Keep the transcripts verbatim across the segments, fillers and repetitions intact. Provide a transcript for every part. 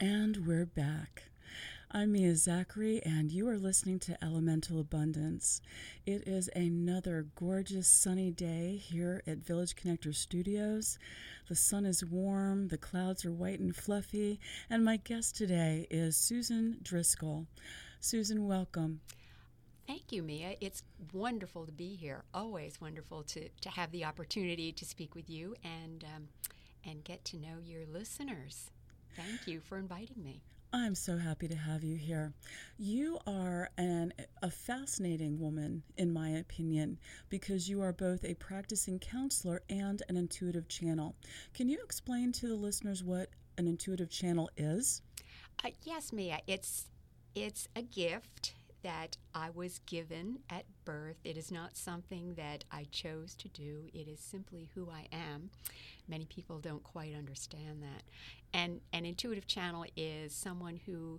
And we're back. I'm Mia Zachary, and you are listening to Elemental Abundance. It is another gorgeous sunny day here at Village Connector Studios. The sun is warm, the clouds are white and fluffy, and my guest today is Susan Driscoll. Susan, welcome. Thank you, Mia. It's wonderful to be here. Always wonderful to, to have the opportunity to speak with you and um, and get to know your listeners. Thank you for inviting me. I'm so happy to have you here. You are an, a fascinating woman, in my opinion, because you are both a practicing counselor and an intuitive channel. Can you explain to the listeners what an intuitive channel is? Uh, yes, Mia. It's it's a gift that I was given at birth. It is not something that I chose to do. It is simply who I am. Many people don't quite understand that. And an intuitive channel is someone who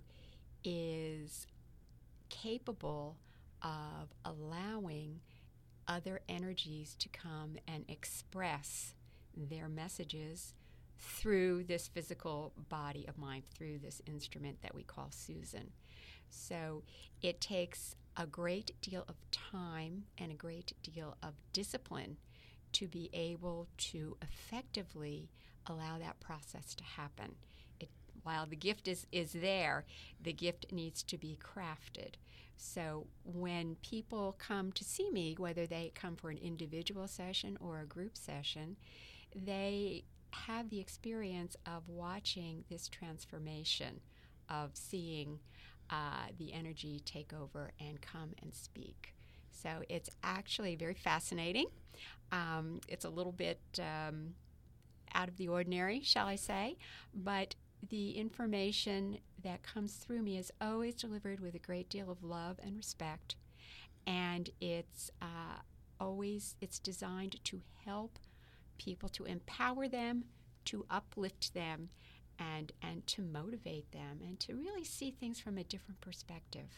is capable of allowing other energies to come and express their messages through this physical body of mine, through this instrument that we call Susan. So it takes a great deal of time and a great deal of discipline to be able to effectively allow that process to happen. It, while the gift is, is there, the gift needs to be crafted. So when people come to see me, whether they come for an individual session or a group session, they have the experience of watching this transformation, of seeing uh, the energy take over and come and speak. So it's actually very fascinating. Um, it's a little bit um, out of the ordinary, shall I say, but the information that comes through me is always delivered with a great deal of love and respect, and it's uh, always it's designed to help people, to empower them, to uplift them, and and to motivate them, and to really see things from a different perspective.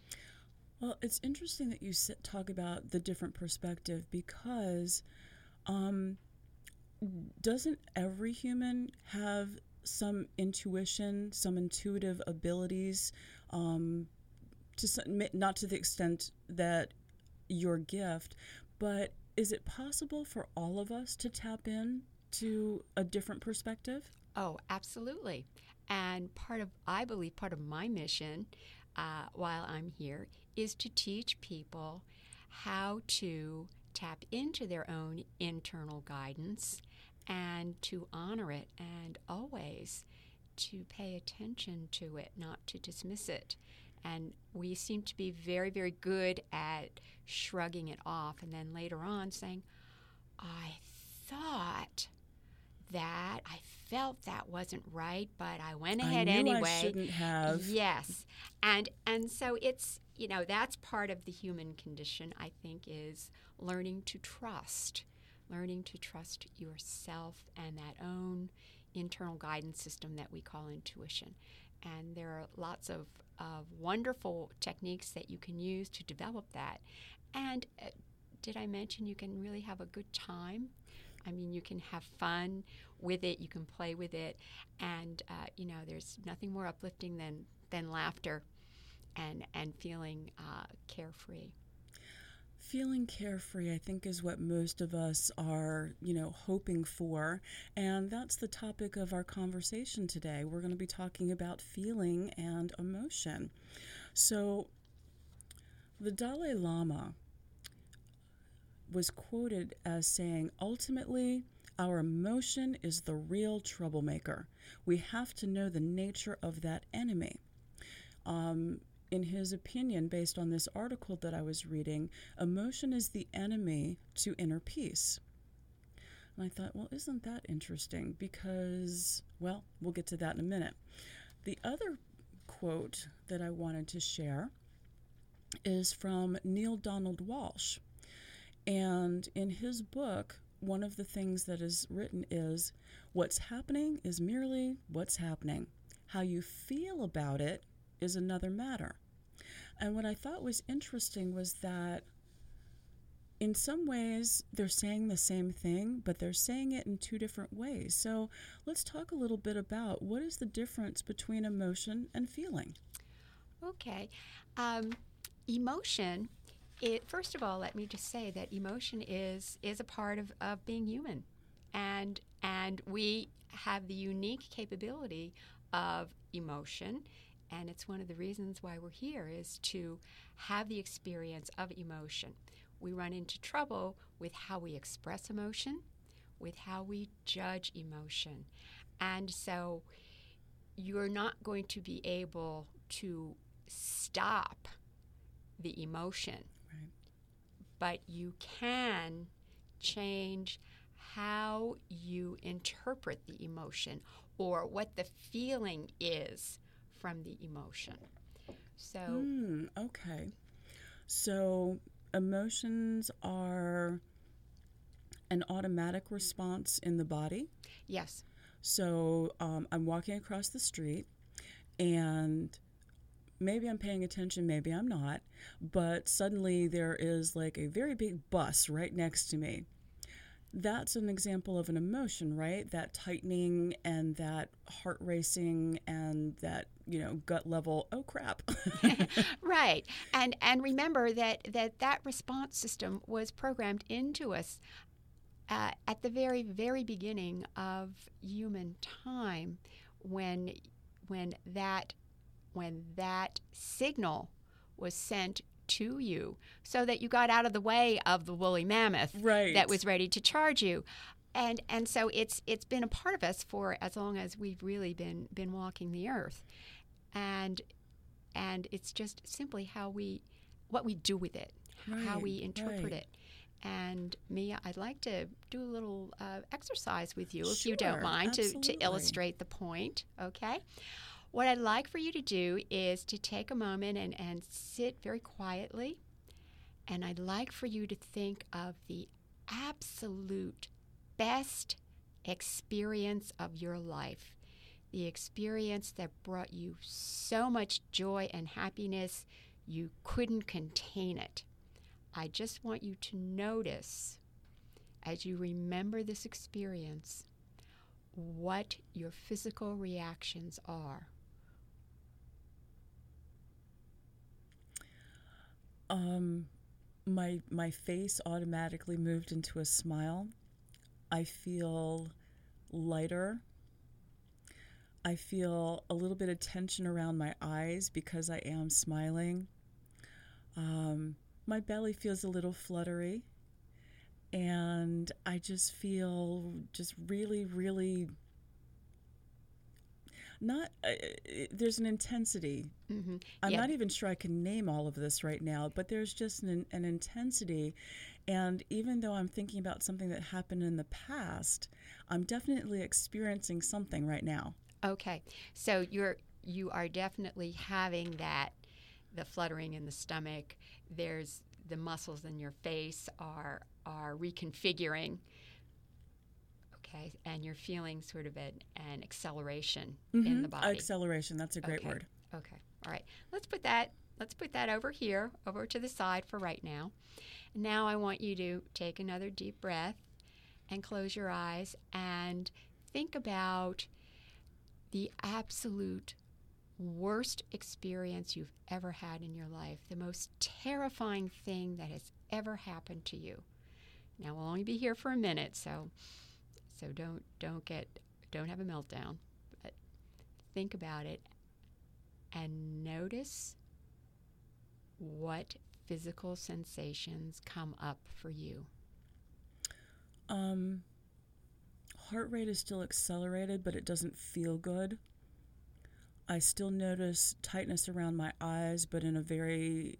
Well, it's interesting that you sit, talk about the different perspective because um, doesn't every human have some intuition, some intuitive abilities, um, to some, not to the extent that your gift, but is it possible for all of us to tap in to a different perspective? Oh, absolutely. And part of, I believe, part of my mission uh, while I'm here is to teach people how to tap into their own internal guidance and to honor it, and always to pay attention to it, not to dismiss it. And we seem to be very, very good at shrugging it off and then later on saying, I thought that, I felt that wasn't right, but I went ahead I knew anyway. I shouldn't have. Yes. And and so it's, you know, that's part of the human condition, I think, is learning to trust, learning to trust yourself and that own internal guidance system that we call intuition. And there are lots of, of wonderful techniques that you can use to develop that. And uh, did I mention you can really have a good time? I mean, you can have fun with it, you can play with it, and, uh, you know, there's nothing more uplifting than, than laughter and, and feeling uh, carefree. Feeling carefree, I think, is what most of us are, you know, hoping for, and that's the topic of our conversation today. We're going to be talking about feeling and emotion. So, the Dalai Lama was quoted as saying, ultimately, our emotion is the real troublemaker. We have to know the nature of that enemy. Um, in his opinion, based on this article that I was reading, emotion is the enemy to inner peace. And I thought, well, isn't that interesting? Because, well, we'll get to that in a minute. The other quote that I wanted to share is from Neale Donald Walsch. And in his book, one of the things that is written is, what's happening is merely what's happening. How you feel about it is another matter. And what I thought was interesting was that in some ways, they're saying the same thing, but they're saying it in two different ways. So let's talk a little bit about what is the difference between emotion and feeling. Okay. Um, emotion, it, first of all, let me just say that emotion is, is a part of, of being human. And, and we have the unique capability of emotion. And it's one of the reasons why we're here is to have the experience of emotion. We run into trouble with how we express emotion, with how we judge emotion. And so you're not going to be able to stop the emotion, Right. but you can change how you interpret the emotion or what the feeling is from the emotion. So, Mm, okay. So emotions are an automatic response in the body. yes. So um, I'm walking across the street and maybe I'm paying attention, maybe I'm not, but suddenly there is like a very big bus right next to me. That's an example of an emotion, right? That tightening and that heart racing and that, you know, gut level, oh crap. Right. And and remember that that, that response system was programmed into us uh, at the very, very beginning of human time when when that when that signal was sent to you so that you got out of the way of the woolly mammoth Right. that was ready to charge you. And and so it's it's been a part of us for as long as we've really been been walking the earth. And and it's just simply how we what we do with it, Right, how we interpret right. it. And Mia, I'd like to do a little uh, exercise with you, if you don't Sure, mind, to, to absolutely. illustrate the point, okay? What I'd like for you to do is to take a moment and, and sit very quietly, and I'd like for you to think of the absolute best experience of your life, the experience that brought you so much joy and happiness you couldn't contain it. I just want you to notice, as you remember this experience, what your physical reactions are. Um, my my face automatically moved into a smile. I feel lighter. I feel a little bit of tension around my eyes because I am smiling. Um, my belly feels a little fluttery. And I just feel just really, really not, uh, there's an intensity. Mm-hmm. I'm Yeah. not even sure I can name all of this right now, but there's just an, an intensity. And even though I'm thinking about something that happened in the past, I'm definitely experiencing something right now. Okay, so you're you are definitely having that, the fluttering in the stomach. There's the muscles in your face are are reconfiguring. Okay, and you're feeling sort of an, an acceleration in the Mhm. body. Acceleration, that's a great Okay. word. Okay, all right. Let's put that let's put that over here, over to the side for right now. Now I want you to take another deep breath and close your eyes and think about the absolute worst experience you've ever had in your life, the most terrifying thing that has ever happened to you. Now we'll only be here for a minute, so so don't don't get don't have a meltdown, but think about it and notice what physical sensations come up for you. Um, heart rate is still accelerated, but it doesn't feel good. I still notice tightness around my eyes, but in a very,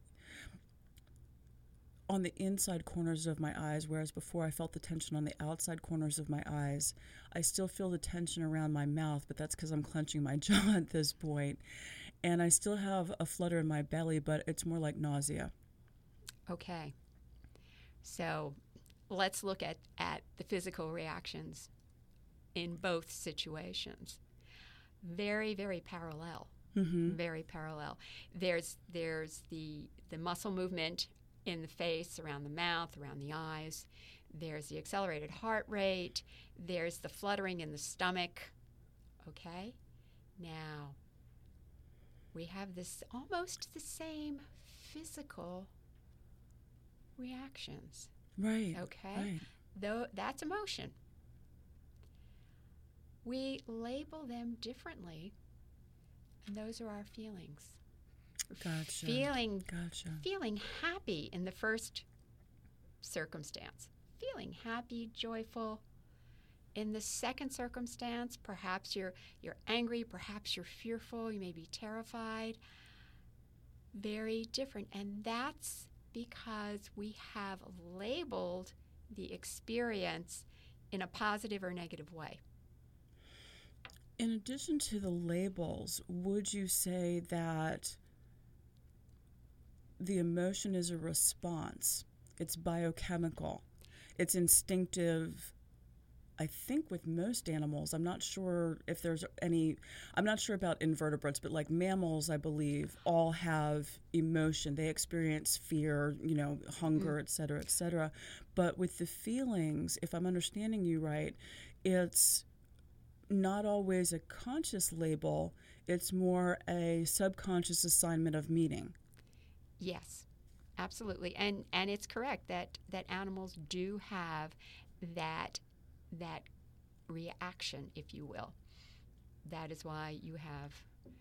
on the inside corners of my eyes, whereas before I felt the tension on the outside corners of my eyes. I still feel the tension around my mouth, but that's because I'm clenching my jaw at this point. And I still have a flutter in my belly, but it's more like nausea. Okay. So let's look at, at the physical reactions in both situations. Very, very parallel. Mm-hmm. Very parallel. There's there's the the muscle movement in the face, around the mouth, around the eyes. There's the accelerated heart rate. There's the fluttering in the stomach. Okay? Now, we have this almost the same physical reactions. Right. Okay? Right. Though that's emotion. We label them differently, and those are our feelings. Gotcha. Feeling, Gotcha. feeling happy in the first circumstance. Feeling happy, joyful. In the second circumstance, perhaps you're you're angry, perhaps you're fearful, you may be terrified. Very different. And that's because we have labeled the experience in a positive or negative way. In addition to the labels, would you say that the emotion is a response? It's biochemical. It's instinctive, I think, with most animals. I'm not sure if there's any, I'm not sure about invertebrates, but like mammals, I believe, all have emotion. They experience fear, you know, hunger, et cetera, et cetera. But with the feelings, if I'm understanding you right, it's not always a conscious label. It's more a subconscious assignment of meaning. Yes, absolutely. And and it's correct that, that animals do have that that reaction, if you will. That is why you have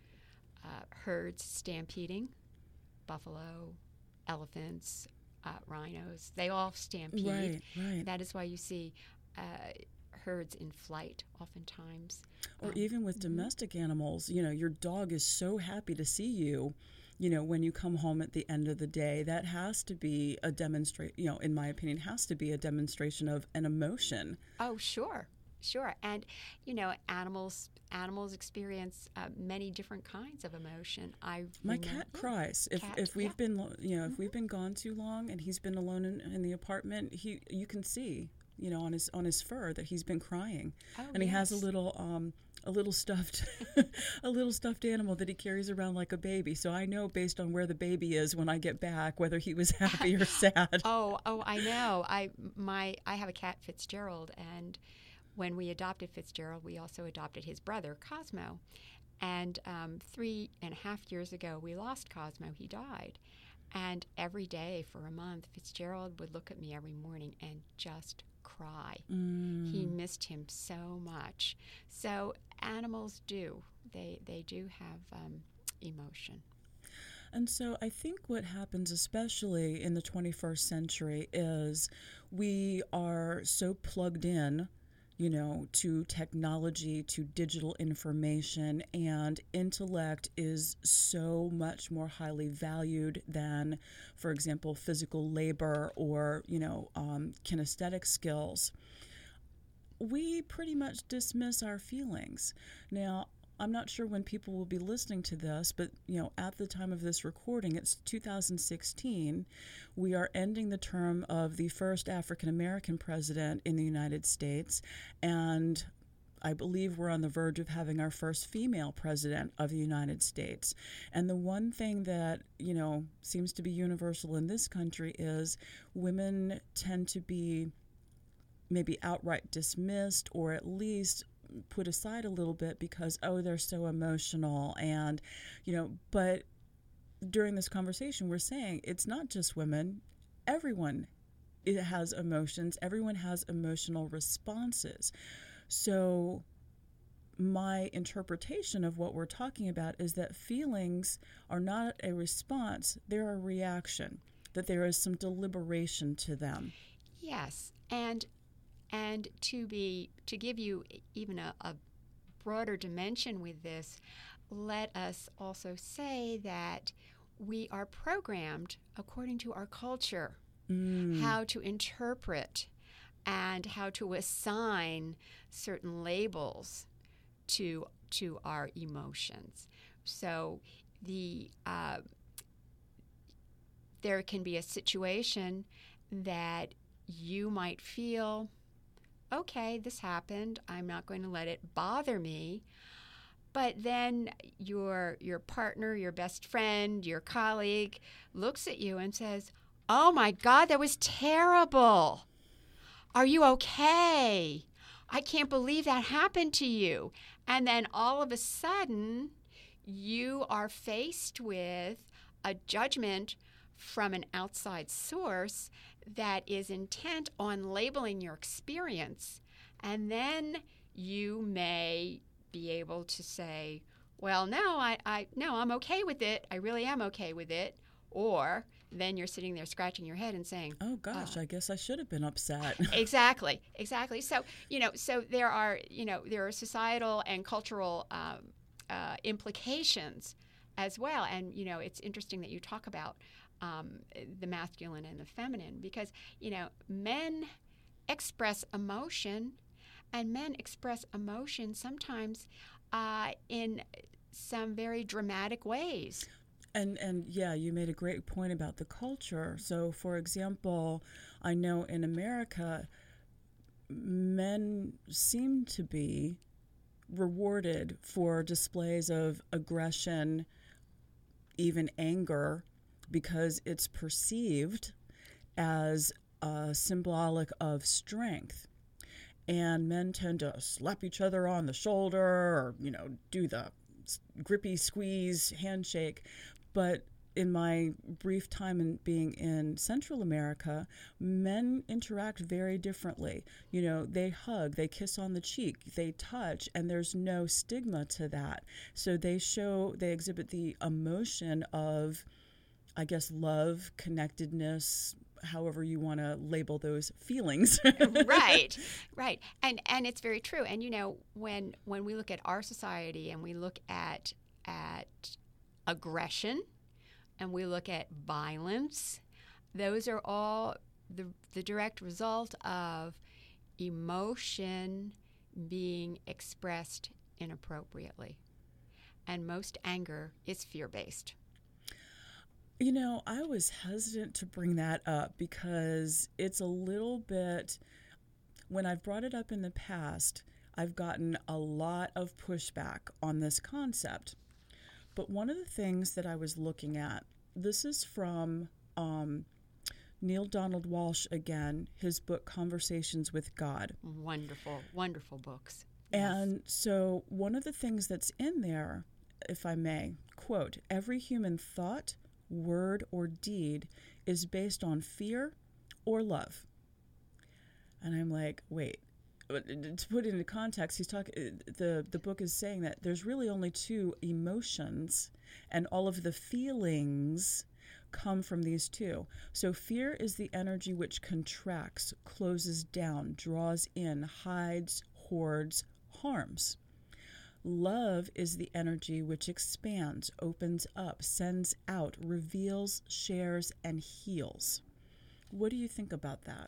uh, herds stampeding, buffalo, elephants, uh, rhinos. They all stampede. Right, right. That is why you see uh, herds in flight oftentimes. Or Um, even with domestic animals, you know, your dog is so happy to see you, you know, when you come home at the end of the day. That has to be a demonstrate, you know, in my opinion, has to be a demonstration of an emotion. Oh, sure, sure. And, you know, animals animals experience uh, many different kinds of emotion. I My remember- cat cries. If Cat, if we've yeah. been, lo- you know, if we've been gone too long and he's been alone in, in the apartment, he you can see, you know, on his on his fur that he's been crying. Oh, And he has a yes. little um a little stuffed a little stuffed animal that he carries around like a baby. So I know based on where the baby is when I get back whether he was happy or sad. Oh, oh, I know. I my I have a cat, Fitzgerald, and when we adopted Fitzgerald, we also adopted his brother, Cosmo. And um, three and a half years ago, we lost Cosmo. He died. And every day for a month, Fitzgerald would look at me every morning and just cry. Mm. He missed him so much. So animals do. They they do have um, emotion. And so I think what happens, especially in the twenty-first century, is we are so plugged in, you know, to technology, to digital information, and intellect is so much more highly valued than, for example, physical labor or, you know, um, kinesthetic skills. We pretty much dismiss our feelings. Now, I'm not sure when people will be listening to this, but, you know, at the time of this recording, it's two thousand sixteen. We are ending the term of the first African-American president in the United States, and I believe we're on the verge of having our first female president of the United States. And the one thing that, you know, seems to be universal in this country is women tend to be maybe outright dismissed or at least put aside a little bit because, oh, they're so emotional. And, you know, but during this conversation, we're saying it's not just women. Everyone it has emotions. Everyone has emotional responses. So my interpretation of what we're talking about is that feelings are not a response, they're a reaction, that there is some deliberation to them. Yes, and and to be to give you even a, a broader dimension with this, let us also say that we are programmed according to our culture, Mm. how to interpret and how to assign certain labels to to our emotions. So the uh, there can be a situation that you might feel, okay, this happened. I'm not going to let it bother me. But then your your partner, your best friend, your colleague looks at you and says, oh my God, that was terrible. Are you okay? I can't believe that happened to you. And then all of a sudden, you are faced with a judgment from an outside source that is intent on labeling your experience. And then you may be able to say, well, no, I, I no, I'm okay with it. I really am okay with it. Or then you're sitting there scratching your head and saying, oh gosh, uh, I guess I should have been upset. exactly, exactly. So, you know, so there are, you know, there are societal and cultural um, uh, implications as well. And, you know, it's interesting that you talk about um, the masculine and the feminine because, you know, men express emotion and men express emotion sometimes uh, in some very dramatic ways. And and yeah, you made a great point about the culture. So, for example, I know in America, men seem to be rewarded for displays of aggression, even anger, because it's perceived as uh, symbolic of strength. And men tend to slap each other on the shoulder or, you know, do the grippy squeeze handshake. But in my brief time in being in Central America, men interact very differently. You know, they hug, they kiss on the cheek, they touch, and there's no stigma to that. So they show, they exhibit the emotion of, I guess, love, connectedness, however you want to label those feelings. Right, right. And and it's very true. And, you know, when when we look at our society and we look at at aggression and we look at violence, those are all the, the direct result of emotion being expressed inappropriately. And most anger is fear-based. You know, I was hesitant to bring that up because it's a little bit, when I've brought it up in the past, I've gotten a lot of pushback on this concept. But one of the things that I was looking at, this is from um, Neale Donald Walsch again, his book Conversations with God. Wonderful, wonderful books. And yes. So one of the things that's in there, if I may, quote, every human thought, word, or deed is based on fear or love. And I'm like, wait. To put it into context, he's talking. the the book is saying that there's really only two emotions, and all of the feelings come from these two. So fear is the energy which contracts, closes down, draws in, hides, hoards, harms. Love is the energy which expands, opens up, sends out, reveals, shares, and heals. What do you think about that?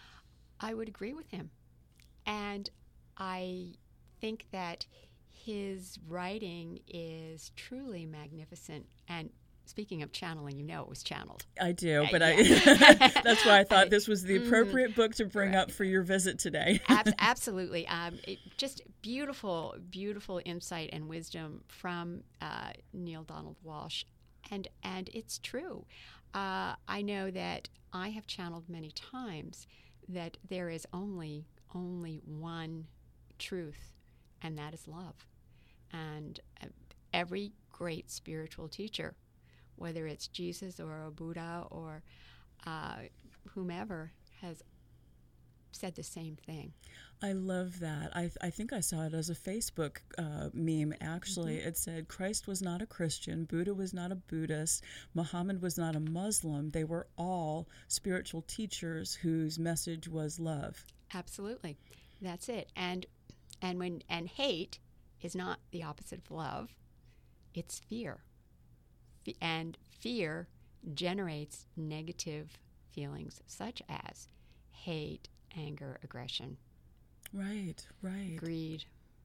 I would agree with him. And I think that his writing is truly magnificent. And speaking of channeling, you know it was channeled. I do, Uh, but yeah. I that's why I thought this was the appropriate mm-hmm. book to bring right. up for your visit today. Ab- absolutely. Um, it, just beautiful, beautiful insight and wisdom from uh, Neale Donald Walsch. And, and it's true. Uh, I know that I have channeled many times that there is only only one truth, and that is love. And uh, every great spiritual teacher, whether it's Jesus or a Buddha or uh, whomever, has said the same thing. I love that. I, I think I saw it as a Facebook uh, meme, actually. Mm-hmm. It said, Christ was not a Christian, Buddha was not a Buddhist, Muhammad was not a Muslim. They were all spiritual teachers whose message was love. Absolutely. That's it. And and when and hate is not the opposite of love. It's fear. F- and fear generates negative feelings such as hate, anger, aggression. Right, right. Greed.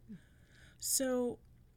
So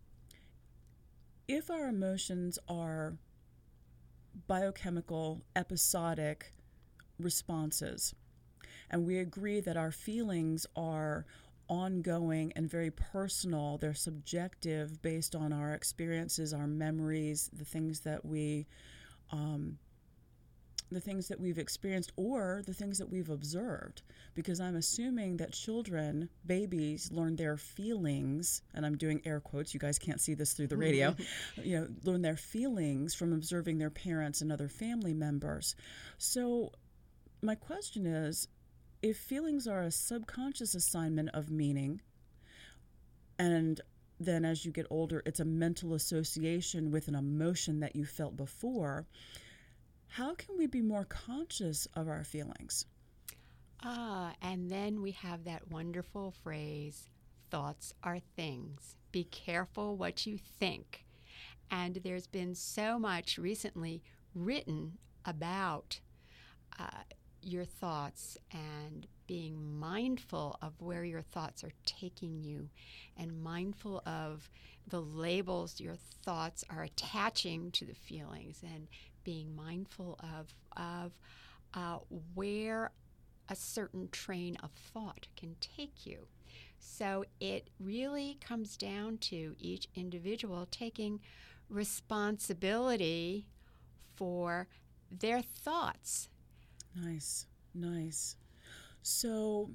if our emotions are biochemical, episodic responses, and we agree that our feelings are ongoing and very personal, they're subjective based on our experiences, our memories, the things that we um, the things that we've experienced or the things that we've observed, because I'm assuming that children, babies, learn their feelings, and I'm doing air quotes, you guys can't see this through the radio, you know, learn their feelings from observing their parents and other family members. So my question is, if feelings are a subconscious assignment of meaning, and then as you get older, it's a mental association with an emotion that you felt before, how can we be more conscious of our feelings? Ah, and then we have that wonderful phrase, thoughts are things. Be careful what you think. And there's been so much recently written about uh, your thoughts and being mindful of where your thoughts are taking you and mindful of the labels your thoughts are attaching to the feelings and being mindful of, of uh, where a certain train of thought can take you. So it really comes down to each individual taking responsibility for their thoughts. Nice, nice. So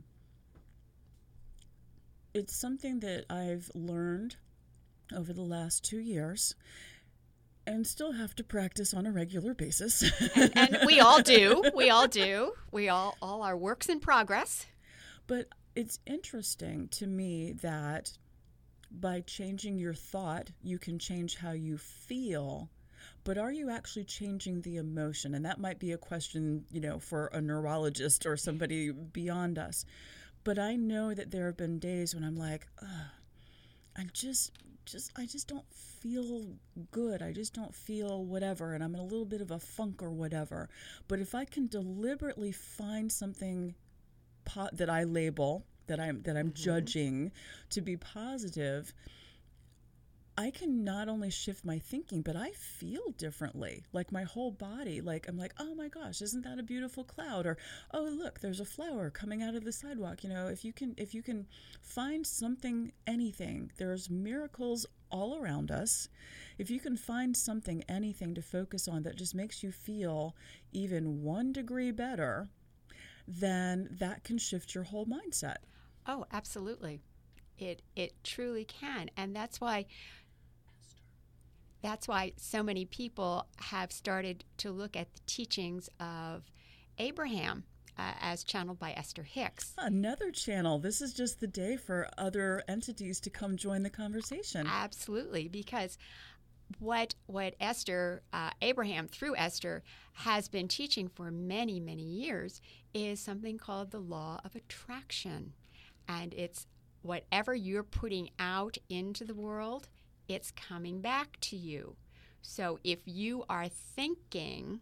it's something that I've learned over the last two years and still have to practice on a regular basis. and, and we all do. We all do. We all, all are works in progress. But it's interesting to me that by changing your thought, you can change how you feel. But are you actually changing the emotion? And that might be a question, you know, for a neurologist or somebody beyond us. But I know that there have been days when I'm like, ugh, I just, just, I just don't feel good. I just don't feel whatever. And I'm in a little bit of a funk or whatever. But if I can deliberately find something po- that I label, that I'm, that I'm mm-hmm. judging to be positive, I can not only shift my thinking, but I feel differently, like my whole body. Like, I'm like, oh my gosh, isn't that a beautiful cloud? Or, oh, look, there's a flower coming out of the sidewalk. You know, if you can, if you can find something, anything, there's miracles all around us. If you can find something, anything to focus on that just makes you feel even one degree better, then that can shift your whole mindset. Oh, absolutely. It, it truly can. And that's why That's why so many people have started to look at the teachings of Abraham uh, as channeled by Esther Hicks. Another channel. This is just the day for other entities to come join the conversation. Absolutely, because what what Esther, uh, Abraham through Esther, has been teaching for many, many years is something called the law of attraction. And it's whatever you're putting out into the world, it's coming back to you. So if you are thinking,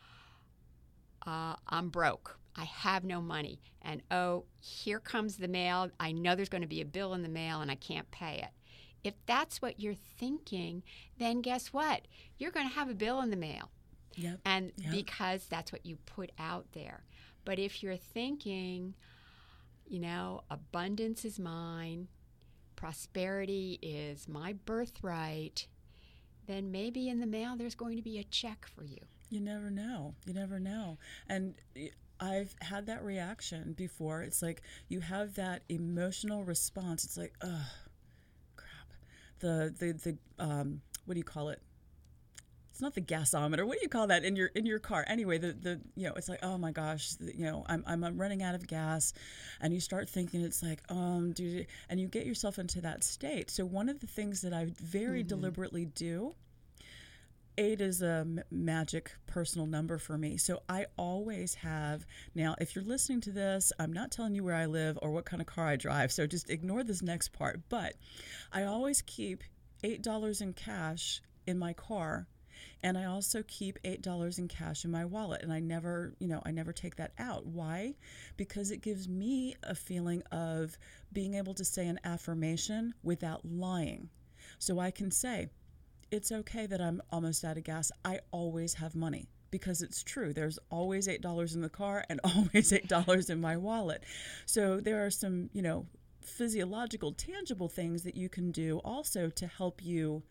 uh, I'm broke, I have no money, and oh, here comes the mail, I know there's going to be a bill in the mail and I can't pay it. If that's what you're thinking, then guess what? You're going to have a bill in the mail. Yep. And yep. because that's what you put out there. But if you're thinking, you know, abundance is mine, prosperity is my birthright, then maybe in the mail there's going to be a check for you. You never know. You never know. And I've had that reaction before. It's like you have that emotional response. It's like, ugh, crap. The the the um, what do you call it? It's not the gasometer. What do you call that in your in your car? Anyway, the the you know, it's like, oh my gosh, you know, I'm I'm, I'm running out of gas, and you start thinking, it's like, um, dude, and you get yourself into that state. So one of the things that I very mm-hmm. deliberately do. Eight is a m- magic personal number for me. So I always have, now if you're listening to this, I'm not telling you where I live or what kind of car I drive, so just ignore this next part. But I always keep eight dollars in cash in my car, and I also keep eight dollars in cash in my wallet, and I never, you know, I never take that out. Why? Because it gives me a feeling of being able to say an affirmation without lying. So I can say, it's okay that I'm almost out of gas. I always have money, because it's true. There's always eight dollars in the car and always eight dollars in my wallet. So there are some, you know, physiological, tangible things that you can do also to help you,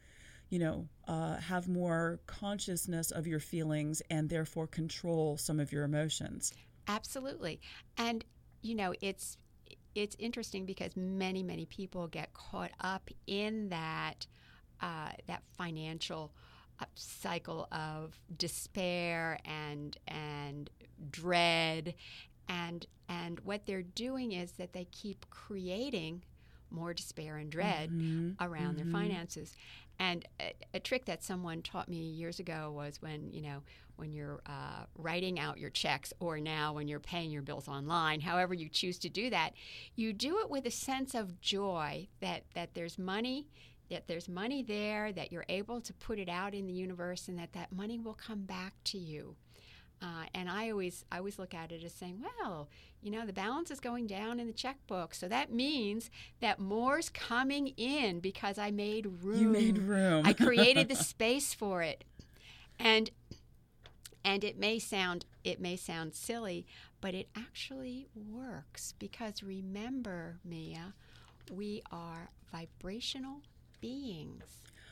you know, uh, have more consciousness of your feelings and therefore control some of your emotions. Absolutely. And, you know, it's it's interesting because many, many people get caught up in that uh, that financial uh, cycle of despair and and dread, and and what they're doing is that they keep creating more despair and dread Mm-hmm. around Mm-hmm. their finances. And a, a trick that someone taught me years ago was when, you know, when you're uh, writing out your checks, or now when you're paying your bills online, however you choose to do that, you do it with a sense of joy that, that there's money, that there's money there, that you're able to put it out in the universe, and that that money will come back to you. Uh, and I always, I always look at it as saying, well, you know, the balance is going down in the checkbook, so that means that more's coming in because I made room. You made room. I created the space for it, and and it may sound, it may sound silly, but it actually works because remember, Mia, we are vibrational beings.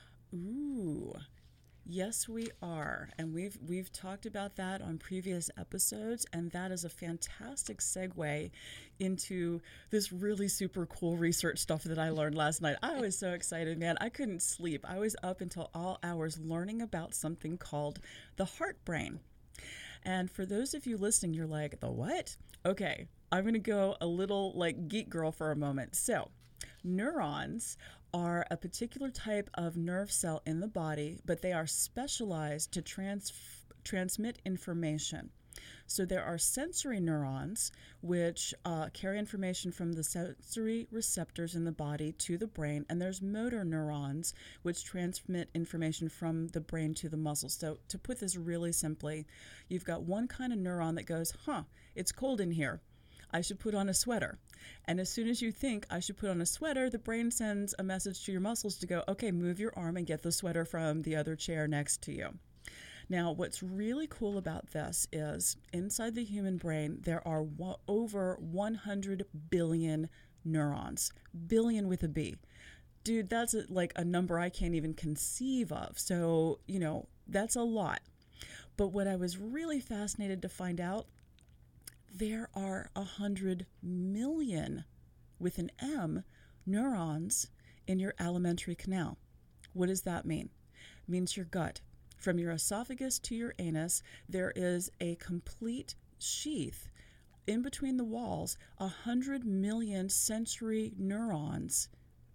Ooh. Yes, we are. And we've we've talked about that on previous episodes, and that is a fantastic segue into this really super cool research stuff that I learned last night. I was so excited, man. I couldn't sleep. I was up until all hours learning about something called the heart brain. And for those of you listening, you're like, the what? Okay, I'm going to go a little like geek girl for a moment. So, neurons are a particular type of nerve cell in the body, but they are specialized to trans- transmit information. So there are sensory neurons, which uh, carry information from the sensory receptors in the body to the brain, and there's motor neurons, which transmit information from the brain to the muscles. So to put this really simply, you've got one kind of neuron that goes, huh, it's cold in here. I should put on a sweater. And as soon as you think I should put on a sweater, the brain sends a message to your muscles to go, okay, move your arm and get the sweater from the other chair next to you. Now, what's really cool about this is inside the human brain, there are w- over one hundred billion neurons, billion with a B. Dude, that's a, like a number I can't even conceive of. So, you know, that's a lot. But what I was really fascinated to find out, there are one hundred million, with an M, neurons in your alimentary canal. What does that mean? It means your gut. From your esophagus to your anus, there is a complete sheath in between the walls, one hundred million sensory neurons.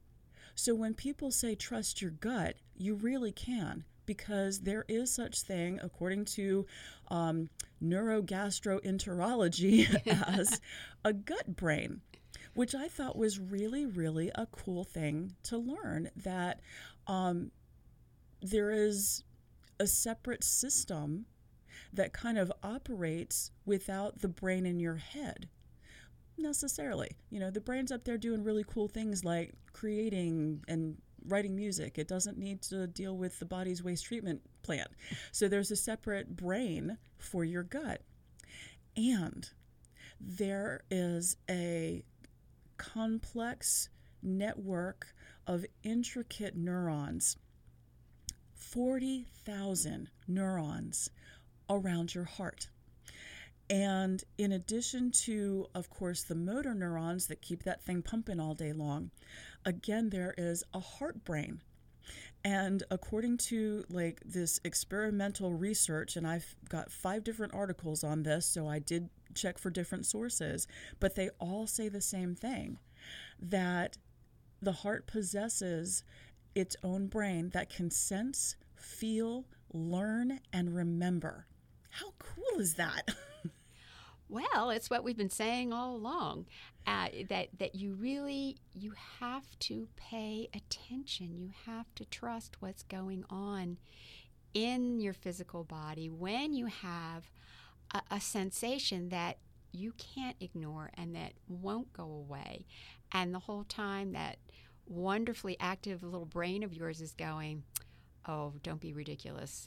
So when people say trust your gut, you really can, because there is such thing, according to um, neurogastroenterology, as a gut brain, which I thought was really, really a cool thing to learn, that um, there is a separate system that kind of operates without the brain in your head. Necessarily. You know, the brain's up there doing really cool things like creating and writing music. It doesn't need to deal with the body's waste treatment plant. So there's a separate brain for your gut. And there is a complex network of intricate neurons, forty thousand neurons around your heart. And in addition to, of course, the motor neurons that keep that thing pumping all day long, again, there is a heart brain. And according to like this experimental research, and I've got five different articles on this, so I did check for different sources, but they all say the same thing, that the heart possesses its own brain that can sense, feel, learn, and remember. How cool is that? Well, it's what we've been saying all along, uh, that that you really, you have to pay attention. You have to trust what's going on in your physical body when you have a, a sensation that you can't ignore and that won't go away. And the whole time that wonderfully active little brain of yours is going, oh, don't be ridiculous.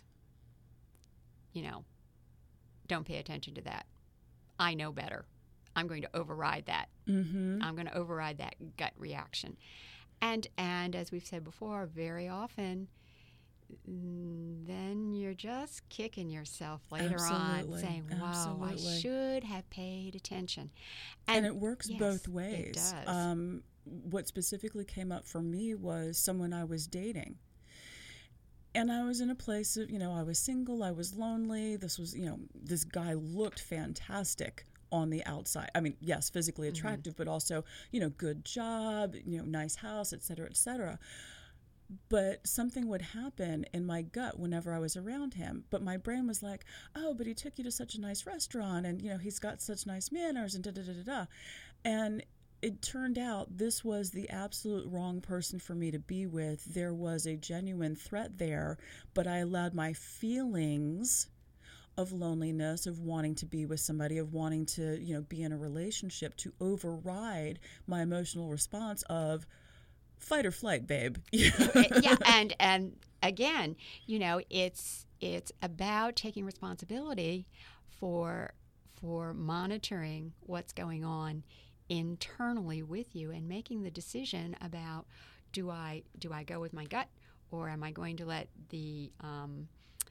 You know, don't pay attention to that. I know better. I'm going to override that. Mm-hmm. I'm going to override that gut reaction. And and as we've said before, very often then you're just kicking yourself later Absolutely. on, saying, wow, Absolutely. I should have paid attention. And, and it works yes, both ways. It does. Um, what specifically came up for me was someone I was dating. And I was in a place of, you know, I was single, I was lonely. This was, you know, this guy looked fantastic on the outside. I mean, yes, physically attractive, mm-hmm. but also, you know, good job, you know, nice house, et cetera, et cetera. But something would happen in my gut whenever I was around him. But my brain was like, oh, but he took you to such a nice restaurant, and, you know, he's got such nice manners, and da-da-da-da-da. And it turned out this was the absolute wrong person for me to be with. There was a genuine threat there, but I allowed my feelings of loneliness, of wanting to be with somebody, of wanting to, you know, be in a relationship to override my emotional response of fight or flight, babe. yeah, and and again, you know, it's it's about taking responsibility for for monitoring what's going on internally with you and making the decision about do I do I go with my gut, or am I going to let the um,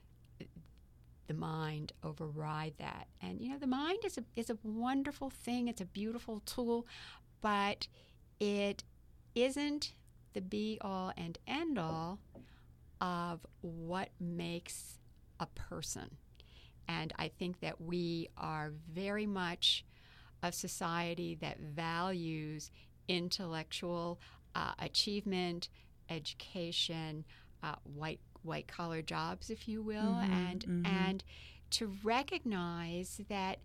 the mind override that? And you know, the mind is a is a wonderful thing. It's a beautiful tool, but it isn't the be all and end all of what makes a person. And I think that we are very much a society that values intellectual uh, achievement, education, uh, white white collar jobs, if you will, mm-hmm, and mm-hmm. and to recognize that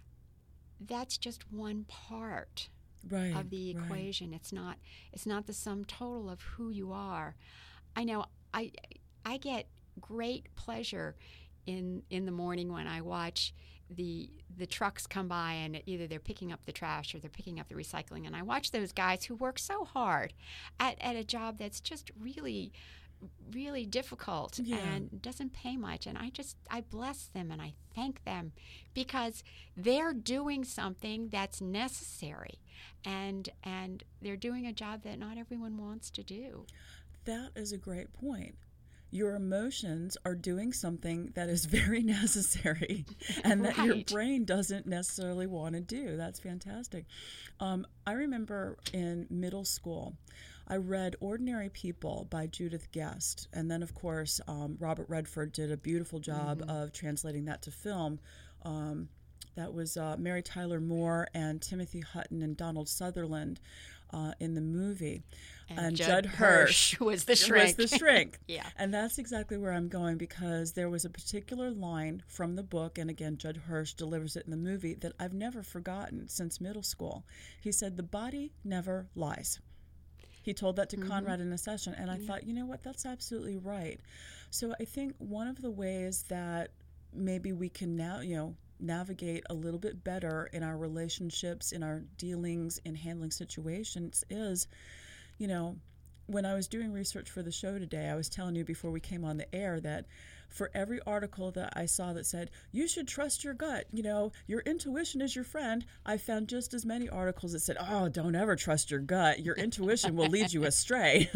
that's just one part right, of the equation. Right. It's not it's not the sum total of who you are. I know I I get great pleasure in in the morning when I watch the the trucks come by, and either they're picking up the trash or they're picking up the recycling, and I watch those guys who work so hard at, at a job that's just really really difficult yeah. and doesn't pay much, and I just I bless them and I thank them because they're doing something that's necessary, and and they're doing a job that not everyone wants to do. That is a great point. Your emotions are doing something that is very necessary and right. that your brain doesn't necessarily want to do. That's fantastic. Um, I remember in middle school, I read Ordinary People by Judith Guest. And then, of course, um, Robert Redford did a beautiful job mm-hmm. of translating that to film. Um, that was uh, Mary Tyler Moore and Timothy Hutton and Donald Sutherland uh, in the movie. And, and Judd, Judd Hirsch, Hirsch was the shrink. Was the shrink. yeah. And that's exactly where I'm going, because there was a particular line from the book, and again, Judd Hirsch delivers it in the movie, that I've never forgotten since middle school. He said, "The body never lies." He told that to mm-hmm. Conrad in a session, and I yeah. thought, you know what, that's absolutely right. So I think one of the ways that maybe we can now, you know, navigate a little bit better in our relationships, in our dealings, in handling situations is, you know, when I was doing research for the show today, I was telling you before we came on the air that for every article that I saw that said, you should trust your gut, you know, your intuition is your friend, I found just as many articles that said, oh, don't ever trust your gut. Your intuition will lead you astray.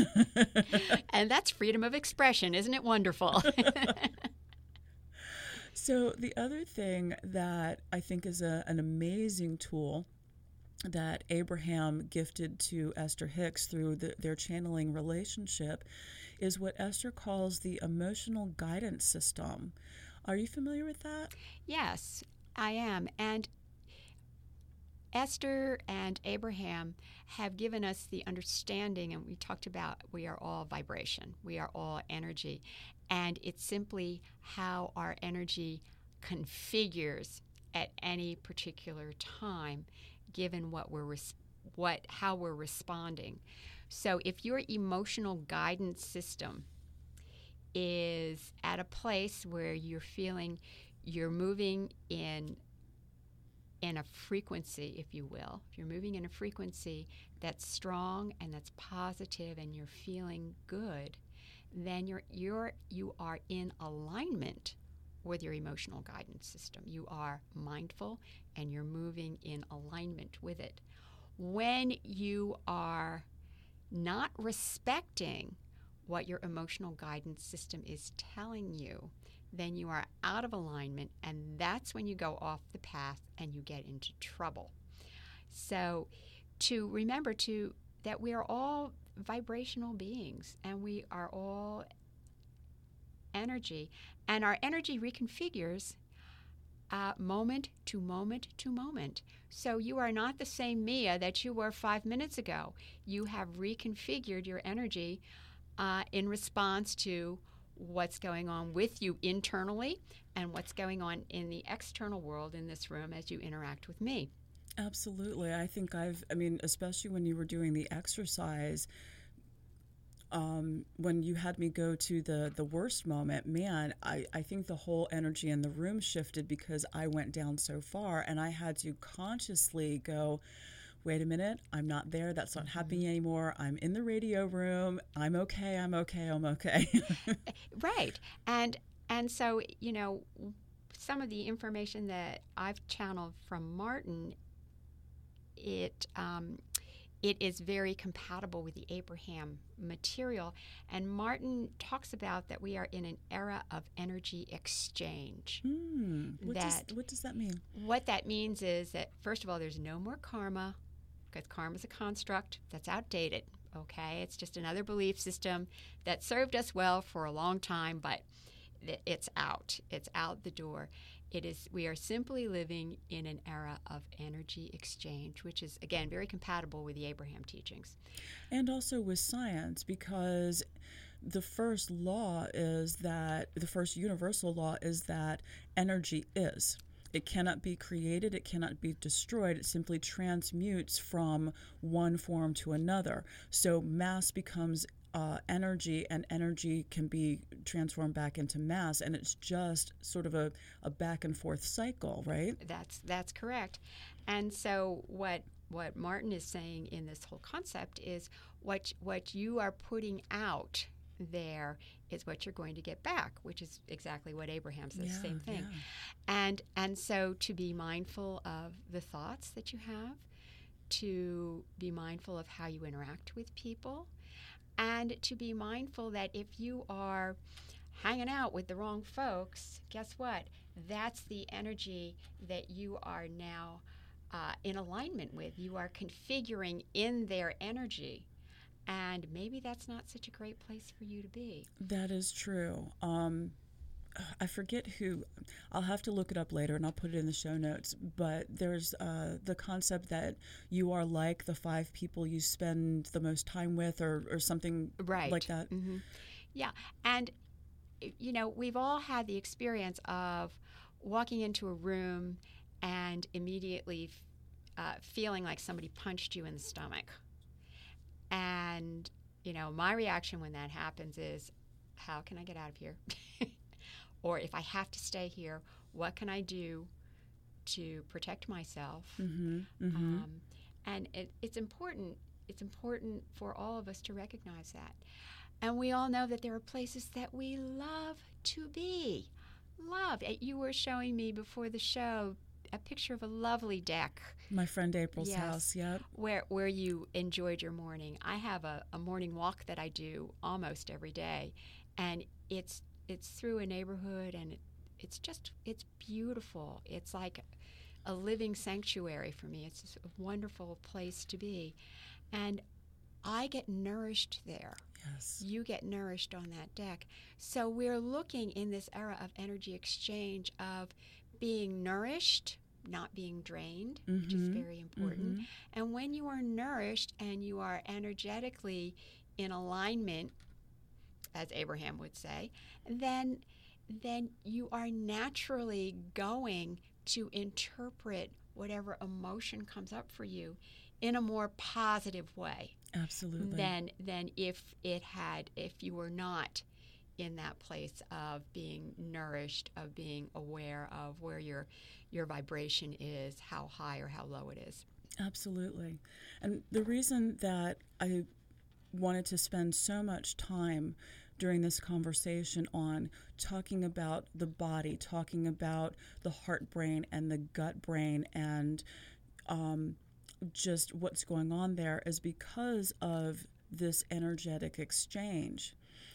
And that's freedom of expression. Isn't it wonderful? So the other thing that I think is a, an amazing tool that Abraham gifted to Esther Hicks through the, their channeling relationship is what Esther calls the emotional guidance system. Are you familiar with that? Yes, I am. And Esther and Abraham have given us the understanding, and we talked about we are all vibration, we are all energy, and it's simply how our energy configures at any particular time, given what we're res- what how we're responding. So if your emotional guidance system is at a place where you're feeling you're moving in in a frequency, if you will, if you're moving in a frequency that's strong and that's positive and you're feeling good, then you're you're you are in alignment with your emotional guidance system. You are mindful and you're moving in alignment with it. When you are not respecting what your emotional guidance system is telling you, then you are out of alignment, and that's when you go off the path and you get into trouble. So to remember to that we are all vibrational beings, and we are all energy, and our energy reconfigures uh, moment to moment to moment. So you are not the same Mia that you were five minutes ago. You have reconfigured your energy uh, in response to what's going on with you internally and what's going on in the external world in this room as you interact with me. Absolutely. I think I've, I mean, especially when you were doing the exercise, um, when you had me go to the, the worst moment, man, I, I think the whole energy in the room shifted because I went down so far, and I had to consciously go, wait a minute, I'm not there. That's not happening anymore. I'm in the radio room. I'm okay. I'm okay. I'm okay. Right. And and so, you know, some of the information that I've channeled from Martin, it um, it is very compatible with the Abraham material. And Martin talks about that we are in an era of energy exchange. Hmm. What, that, does, what does that mean? What that means is that, first of all, there's no more karma, because karma is a construct that's outdated, okay? It's just another belief system that served us well for a long time, but it's out. It's out the door. It is. We are simply living in an era of energy exchange, which is, again, very compatible with the Abraham teachings. And also with science, because the first law is that, the first universal law is that energy is. It cannot be created, it cannot be destroyed, it simply transmutes from one form to another. So mass becomes uh, energy, and energy can be transformed back into mass, and it's just sort of a, a back and forth cycle, right? That's that's correct. And so what what Martin is saying in this whole concept is what what you are putting out there is what you're going to get back, which is exactly what Abraham says, Yeah, same thing. yeah. And and so to be mindful of the thoughts that you have, to be mindful of how you interact with people, and to be mindful that if you are hanging out with the wrong folks, guess what? That's the energy that you are now uh, in alignment with. You are configuring in their energy. And maybe that's not such a great place for you to be. That is true. Um, I forget who, I'll have to look it up later and I'll put it in the show notes, but there's uh, the concept that you are like the five people you spend the most time with, or, or something right. like that. Mm-hmm. Yeah. And, you know, we've all had the experience of walking into a room and immediately uh, feeling like somebody punched you in the stomach. And, you know, my reaction when that happens is, how can I get out of here? Or if I have to stay here, what can I do to protect myself? Mm-hmm, mm-hmm. Um, and it, it's important. It's important for all of us to recognize that. And we all know that there are places that we love to be. Love. You were showing me before the show a picture of a lovely deck. My friend April's yes, house, yep. Where where you enjoyed your morning. I have a, a morning walk that I do almost every day, and it's it's through a neighborhood, and it, it's just, it's beautiful. It's like a living sanctuary for me. It's a wonderful place to be. And I get nourished there. Yes. You get nourished on that deck. So we're looking in this era of energy exchange of being nourished, not being drained, mm-hmm. which is very important. Mm-hmm. And when you are nourished and you are energetically in alignment, as Abraham would say, then then you are naturally going to interpret whatever emotion comes up for you in a more positive way. Absolutely. Than than if it had if you were not in that place of being nourished, of being aware of where your your vibration is, how high or how low it is. Absolutely. And the reason that I wanted to spend so much time during this conversation on talking about the body, talking about the heart brain and the gut brain, and um, just what's going on there is because of this energetic exchange.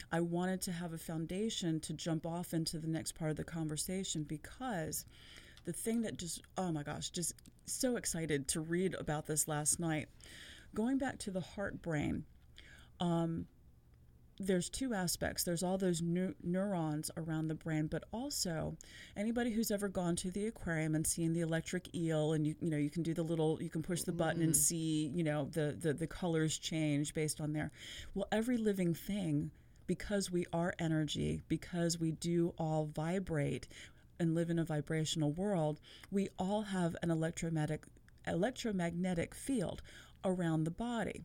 I wanted to have a foundation to jump off into the next part of the conversation, because the thing that just, oh my gosh, just so excited to read about this last night. Going back to the heart brain, um, there's two aspects. There's all those neu- neurons around the brain, but also anybody who's ever gone to the aquarium and seen the electric eel, and you you know you can do the little, you can push the button mm. and see you know the, the the colors change based on there. Well, every living thing, because we are energy, because we do all vibrate and live in a vibrational world, we all have an electromagnetic electromagnetic field around the body.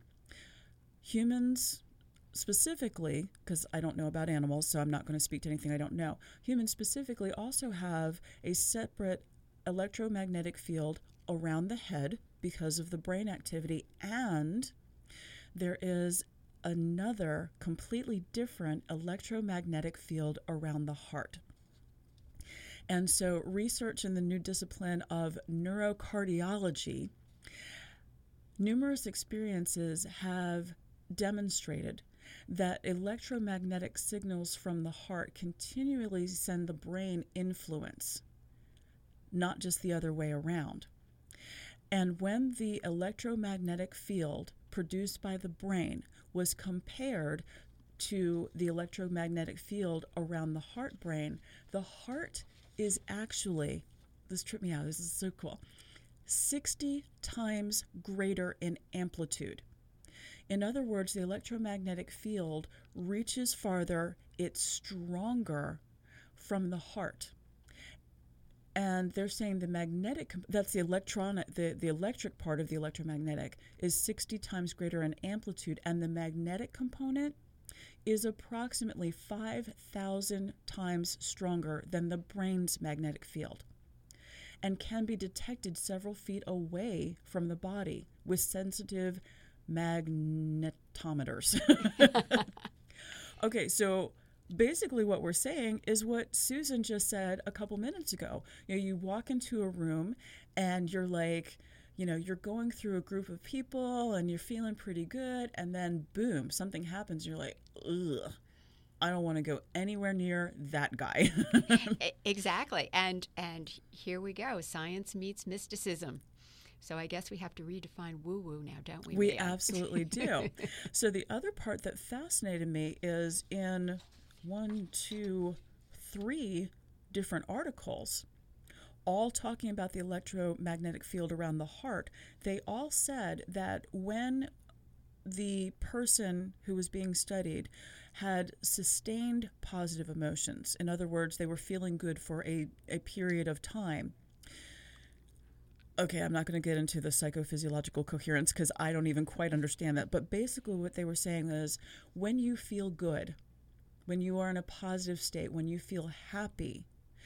Humans specifically, because I don't know about animals, so I'm not going to speak to anything I don't know. Humans specifically also have a separate electromagnetic field around the head because of the brain activity, and there is another completely different electromagnetic field around the heart. And so research in the new discipline of neurocardiology, numerous experiences have demonstrated that electromagnetic signals from the heart continually send the brain influence, not just the other way around. And when the electromagnetic field produced by the brain was compared to the electromagnetic field around the heart brain, the heart is actually, this tripped me out, this is so cool, sixty times greater in amplitude. In other words, the electromagnetic field reaches farther, it's stronger from the heart. And they're saying the magnetic, that's the electronic, the, the electric part of the electromagnetic is sixty times greater in amplitude, and the magnetic component is approximately five thousand times stronger than the brain's magnetic field, and can be detected several feet away from the body with sensitive magnetometers. Okay, so basically what we're saying is what Susan just said a couple minutes ago. You know, you walk into a room and you're like, you know, you're going through a group of people and you're feeling pretty good, and then boom, something happens. You're like, ugh, I don't want to go anywhere near that guy. Exactly. And and here we go. Science meets mysticism. So I guess we have to redefine woo-woo now, don't we? We Mia? absolutely do. So the other part that fascinated me is in one, two, three different articles, all talking about the electromagnetic field around the heart. They all said that when the person who was being studied had sustained positive emotions, in other words, they were feeling good for a, a period of time. Okay, I'm not going to get into the psychophysiological coherence because I don't even quite understand that. But basically what they were saying is when you feel good, when you are in a positive state, when you feel happy,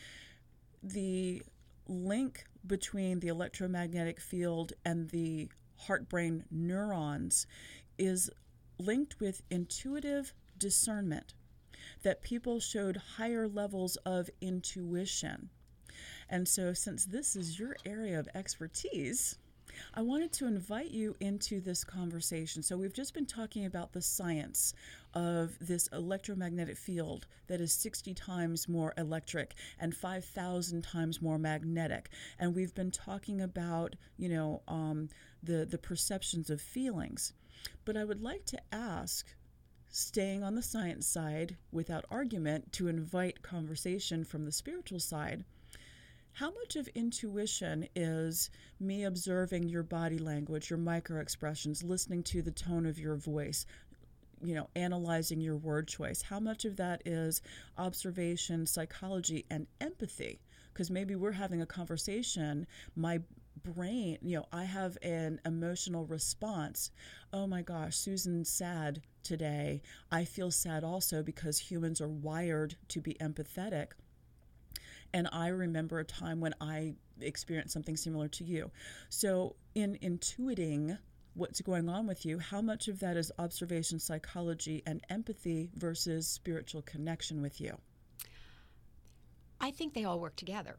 the link between the electromagnetic field and the heart-brain neurons is linked with intuitive discernment, that people showed higher levels of intuition. And so since this is your area of expertise, I wanted to invite you into this conversation. So we've just been talking about the science of this electromagnetic field that is sixty times more electric and five thousand times more magnetic. And we've been talking about, you know, um, the, the perceptions of feelings. But I would like to ask, staying on the science side without argument, to invite conversation from the spiritual side. How much of intuition is me observing your body language, your micro-expressions, listening to the tone of your voice, you know, analyzing your word choice? How much of that is observation, psychology, and empathy? Because maybe we're having a conversation, my brain, you know, I have an emotional response. Oh my gosh, Susan's sad today. I feel sad also because humans are wired to be empathetic. And I remember a time when I experienced something similar to you. So in intuiting what's going on with you, how much of that is observation, psychology, and empathy versus spiritual connection with you? I think they all work together.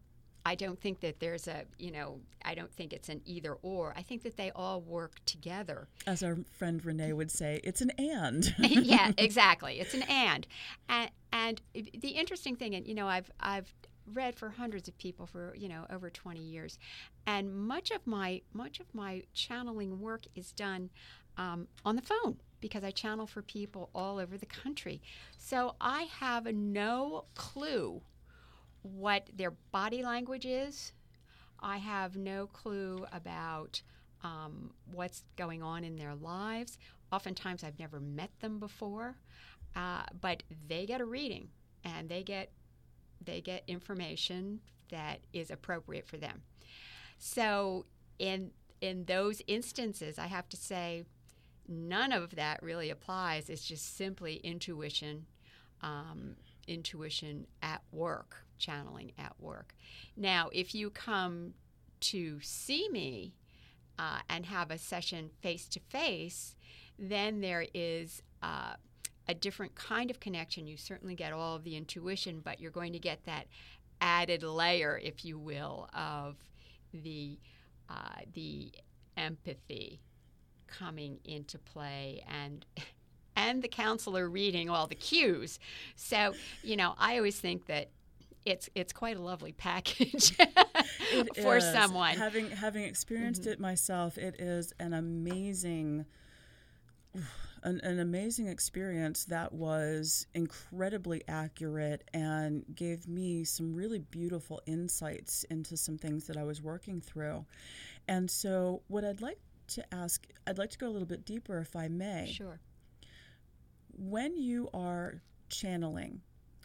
I don't think that there's a, you know, I don't think it's an either or. I think that they all work together. As our friend Renee would say, it's an and. Yeah, exactly. It's an and. And and the interesting thing, and you know, I've I've read for hundreds of people for, you know, over twenty years, and much of my much of my channeling work is done um, on the phone, because I channel for people all over the country. So I have no clue what their body language is. I have no clue about um, what's going on in their lives. Oftentimes I've never met them before, uh, but they get a reading, and they get they get information that is appropriate for them. So in in those instances, I have to say none of that really applies. It's just simply intuition, um, intuition at work, channeling at work. Now, if you come to see me uh, and have a session face-to-face, then there is uh, a different kind of connection. You certainly get all of the intuition, but you're going to get that added layer, if you will, of the uh, the empathy coming into play, and and the counselor reading all the cues. So, you know, I always think that it's it's quite a lovely package for is. someone. Having having experienced mm-hmm. it myself, it is an amazing an, an amazing experience that was incredibly accurate and gave me some really beautiful insights into some things that I was working through. And so what I'd like to ask, I'd like to go a little bit deeper, if I may. Sure. When you are channeling,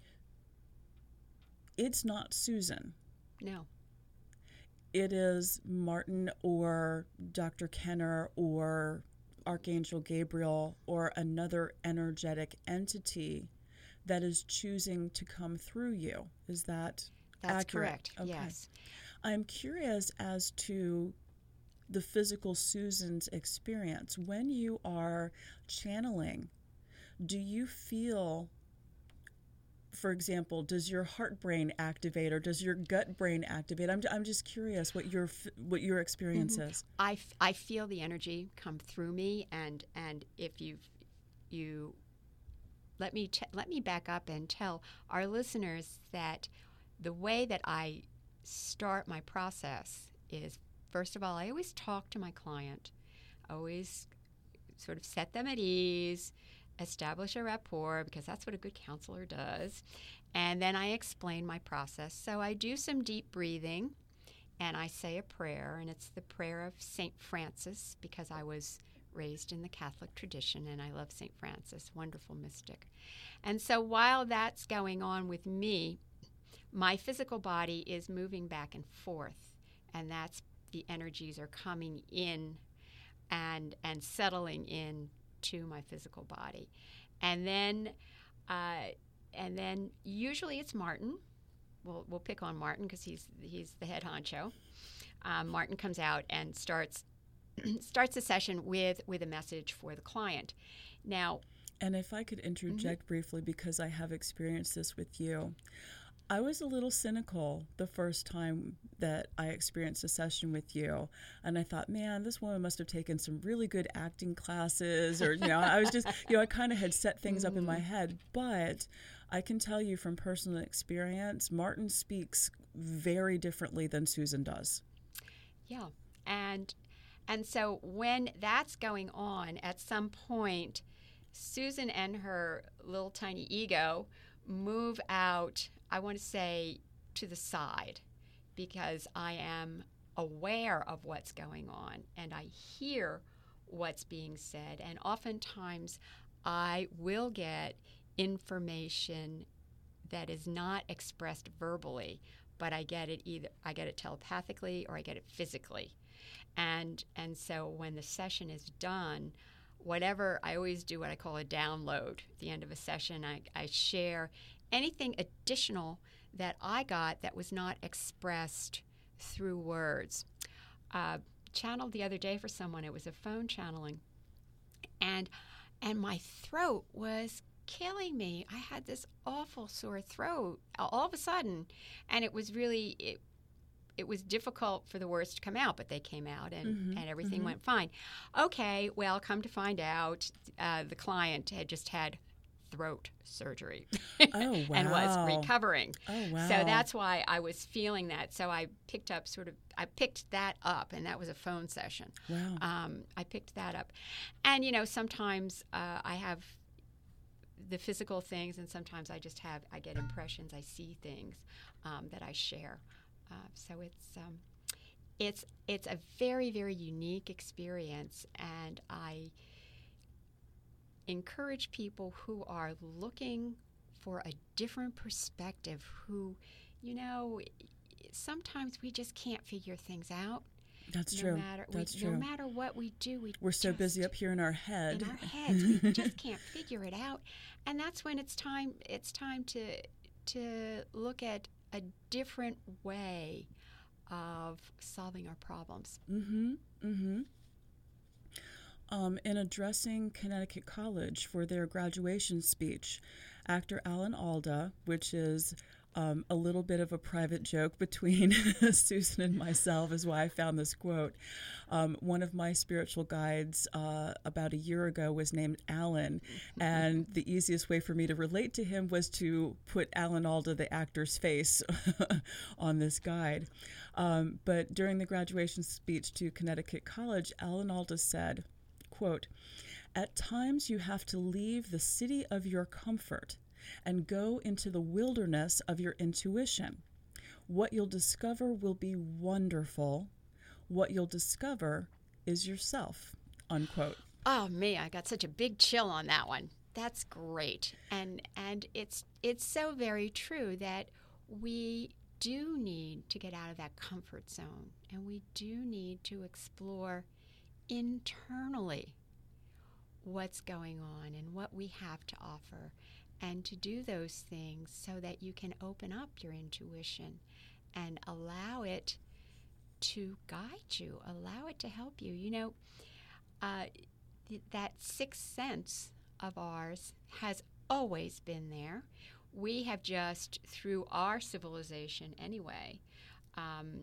it's not Susan. No. It is Martin or Doctor Kenner or Archangel Gabriel or another energetic entity that is choosing to come through you. Is that That's accurate? Correct. Okay. Yes. I'm curious as to the physical Susan's experience. When you are channeling, do you feel, for example, does your heart brain activate or does your gut brain activate? I'm, I'm just curious what your what your experience mm-hmm. is. I, f- I feel the energy come through me, and and if you you let me t- let me back up and tell our listeners that the way that I start my process is, first of all, I always talk to my client, always sort of set them at ease, establish a rapport, because that's what a good counselor does. And then I explain my process. So I do some deep breathing, and I say a prayer, and it's the prayer of Saint Francis, because I was raised in the Catholic tradition, and I love Saint Francis, wonderful mystic. And so while that's going on with me, my physical body is moving back and forth, and that's the energies are coming in and and settling in to my physical body. And then uh, and then usually it's Martin. We'll we'll pick on Martin because he's he's the head honcho. Um, Martin comes out and starts starts the session with with a message for the client. Now, and if I could interject mm-hmm. briefly, because I have experienced this with you. I was a little cynical the first time that I experienced a session with you, and I thought, man, this woman must have taken some really good acting classes, or, you know, I was just, you know, I kind of had set things mm. up in my head, but I can tell you from personal experience, Martin speaks very differently than Susan does. Yeah, and and so when that's going on, at some point, Susan and her little tiny ego move out, I want to say, to the side, because I am aware of what's going on and I hear what's being said. And oftentimes I will get information that is not expressed verbally, but I get it either I get it telepathically or I get it physically. And and so when the session is done, whatever, I always do what I call a download. At the end of a session, I, I share anything additional that I got that was not expressed through words. Uh, channeled the other day for someone. It was a phone channeling. And and my throat was killing me. I had this awful sore throat all of a sudden. And it was really, it, it was difficult for the words to come out, but they came out, and, Mm-hmm. and everything Mm-hmm. went fine. Okay, well, come to find out, uh, the client had just had throat surgery Oh, wow. and was recovering. Oh, wow. So that's why I was feeling that. So I picked up sort of, I picked that up, and that was a phone session. Wow. Um, I picked that up. And, you know, sometimes uh, I have the physical things, and sometimes I just have, I get impressions, I see things um, that I share. Uh, so it's, um, it's, it's a very, very unique experience, and I encourage people who are looking for a different perspective, who, you know, sometimes we just can't figure things out. That's no true. Matter, That's we, true. No matter what we do, we We're so just, busy up here in our head. in our heads, we just can't figure it out. And that's when it's time. It's time to to look at a different way of solving our problems. Mm-hmm. Mm-hmm. Um, in addressing Connecticut College for their graduation speech, actor Alan Alda, which is um, a little bit of a private joke between Susan and myself, is why I found this quote. Um, one of my spiritual guides uh, about a year ago was named Alan, and the easiest way for me to relate to him was to put Alan Alda, the actor's face, on this guide. Um, but during the graduation speech to Connecticut College, Alan Alda said, quote, "At times you have to leave the city of your comfort and go into the wilderness of your intuition. What you'll discover will be wonderful. What you'll discover is yourself," unquote. Oh me, I got such a big chill on that one. That's great. And and it's it's so very true that we do need to get out of that comfort zone, and we do need to explore internally what's going on and what we have to offer, and to do those things so that you can open up your intuition and allow it to guide you, allow it to help you. You know, uh, th- that sixth sense of ours has always been there. We have just, through our civilization anyway, um,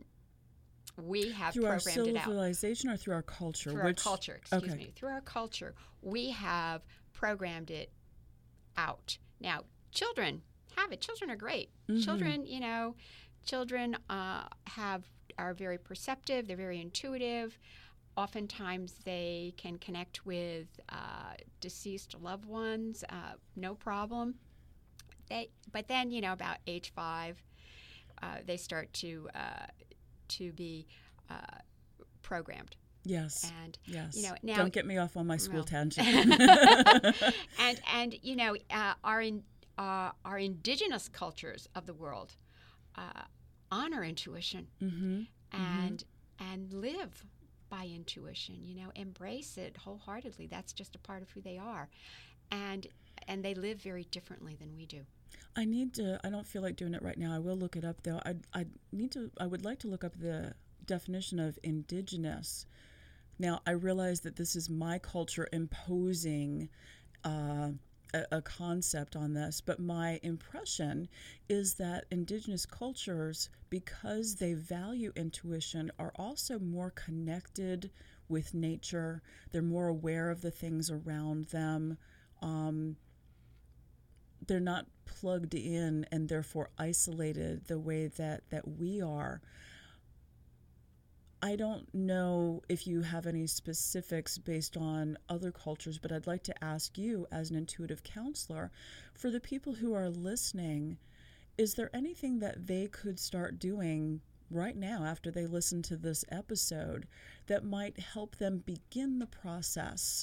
we have Through our programmed it out. civilization or through our culture? Through Which, our culture, excuse okay. me. Through our culture, we have programmed it out. Now, children have it. Children are great. Mhm. Children, you know, children uh, have are very perceptive. They're very intuitive. Oftentimes, they can connect with uh, deceased loved ones, uh, no problem. They, but then, you know, about age five, uh, they start to uh, to be uh, programmed. Yes. And yes. you know, now Don't get me off on my school well. tangent. and and you know, uh, our in, uh, our indigenous cultures of the world uh, honor intuition Mm-hmm. and mm-hmm. and live by intuition. You know, embrace it wholeheartedly. That's just a part of who they are, and and they live very differently than we do. I need to. I don't feel like doing it right now. I will look it up though. I I need to. I would like to look up the definition of indigenous. Now I realize that this is my culture imposing uh, a, a concept on this, but my impression is that indigenous cultures, because they value intuition, are also more connected with nature. They're more aware of the things around them. Um, they're not plugged in and therefore isolated the way that, that we are. I don't know if you have any specifics based on other cultures, but I'd like to ask you as an intuitive counselor, for the people who are listening, is there anything that they could start doing right now after they listen to this episode that might help them begin the process?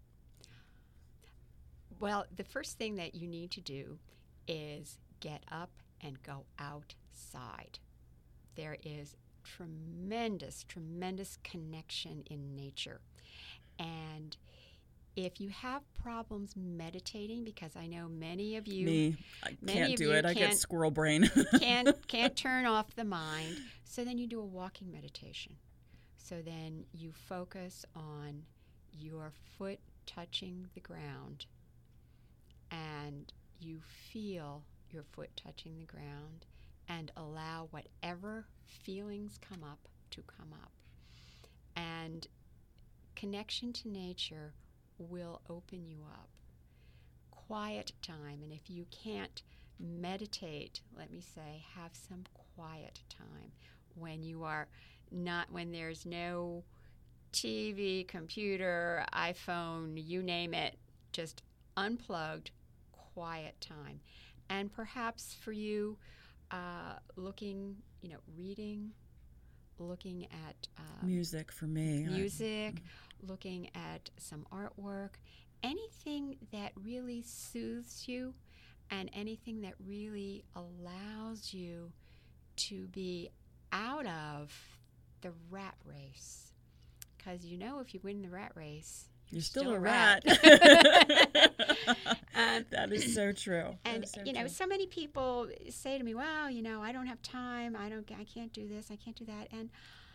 Well, the first thing that you need to do is get up and go outside. There is tremendous, tremendous connection in nature. And if you have problems meditating, because I know many of you... Me, I many can't of do you it. I get can't- squirrel brain. can't, can't turn off the mind, so then you do a walking meditation. So then you focus on your foot touching the ground, and you feel your foot touching the ground, and allow whatever feelings come up to come up. And connection to nature will open you up. Quiet time, and if you can't meditate, let me say, have some quiet time when you are not, when there's no T V, computer, iPhone, you name it, just unplugged, quiet time. And perhaps for you, uh, looking, you know, reading, looking at um, music for me. Music, I, looking at some artwork, anything that really soothes you and anything that really allows you to be out of the rat race. Because you know, if you win the rat race, you're, you're still, still a a rat. rat. um, that is so true. And so you know, true. so many people say to me, "Well, you know, I don't have time. I don't. I can't do this. I can't do that." And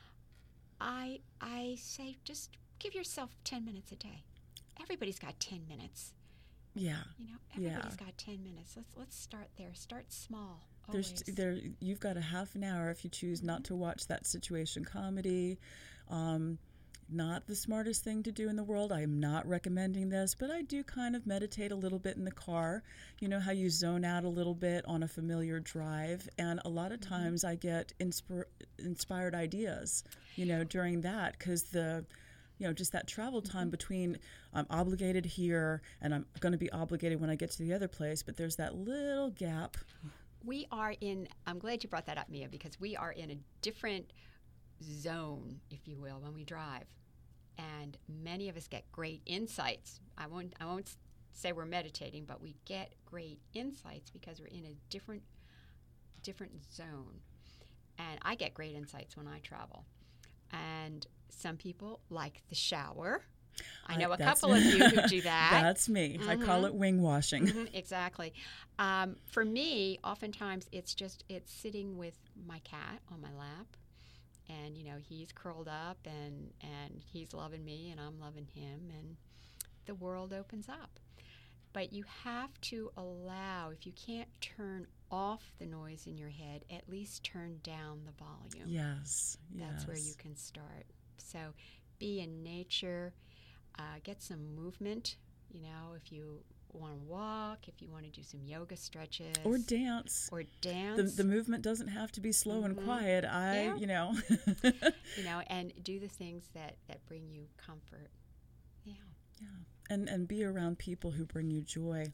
I, I say, just give yourself ten minutes a day. Everybody's got ten minutes. Yeah. You know, everybody's yeah. got ten minutes. Let's let's start there. Start small. There's Always. there. You've got a half an hour if you choose mm-hmm. not to watch that situation comedy. Um, not the smartest thing to do in the world. I am not recommending this, but I do kind of meditate a little bit in the car. You know how you zone out a little bit on a familiar drive, and a lot of times mm-hmm. I get insp- inspired ideas, you know, during that, because the, you know, just that travel time mm-hmm. between I'm obligated here and I'm going to be obligated when I get to the other place, but there's that little gap. We are in, I'm glad you brought that up, Mia, because we are in a different zone, if you will, when we drive. And many of us get great insights. I won't I won't say we're meditating, but we get great insights because we're in a different different zone. And I get great insights when I travel. And some people like the shower. I know a couple of you who do that. That's me. Mm-hmm. I call it wing washing. Mm-hmm, exactly. Um, for me, oftentimes it's just it's sitting with my cat on my lap. And, you know, he's curled up and, and he's loving me and I'm loving him, and the world opens up. But you have to allow, if you can't turn off the noise in your head, at least turn down the volume. Yes, That's yes. where you can start. So be in nature, uh, get some movement, you know, if you want to walk, if you want to do some yoga stretches. Or dance. Or dance. The, the movement doesn't have to be slow mm-hmm. and quiet. I, yeah. you know. you know, and do the things that, that bring you comfort. Yeah. Yeah. And, and be around people who bring you joy.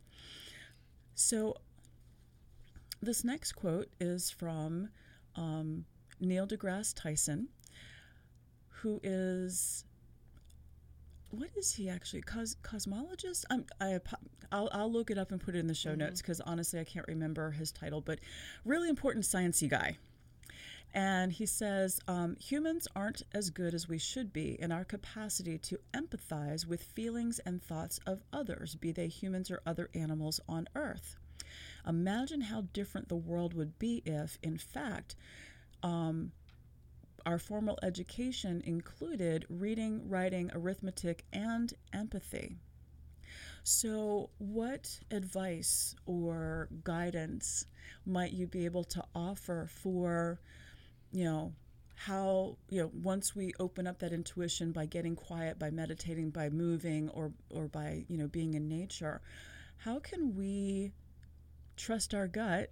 So this next quote is from um, Neil deGrasse Tyson, who is... What is he actually? Cos- cosmologist? I'm, I, I'll, I'll look it up and put it in the show mm-hmm. notes because honestly I can't remember his title, but really important sciencey guy. And he says, um, humans aren't as good as we should be in our capacity to empathize with feelings and thoughts of others, be they humans or other animals on Earth. Imagine how different the world would be if, in fact, um, our formal education included reading, writing, arithmetic, and empathy. So what advice or guidance might you be able to offer for, you know, how, you know, once we open up that intuition by getting quiet, by meditating, by moving, or, or by, you know, being in nature, how can we trust our gut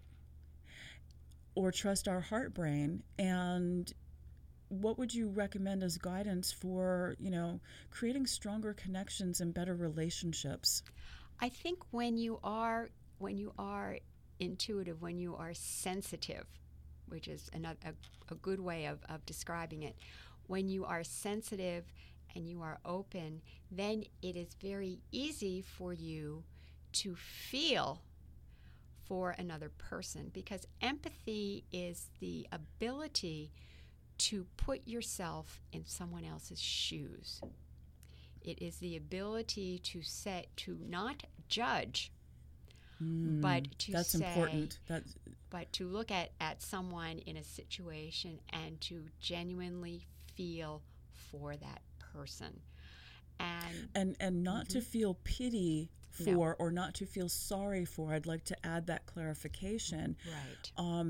or trust our heart brain? And what would you recommend as guidance for, you know, creating stronger connections and better relationships? I think when you are when you are intuitive, when you are sensitive, which is another a, a good way of, of describing it, when you are sensitive and you are open, then it is very easy for you to feel for another person, because empathy is the ability to put yourself in someone else's shoes. It is the ability to set, to not judge, mm, but to that's say, important. That's but to look at, at someone in a situation and to genuinely feel for that person. And and, and not mm-hmm. to feel pity for no. or not to feel sorry for. I'd like to add that clarification. Right. Um,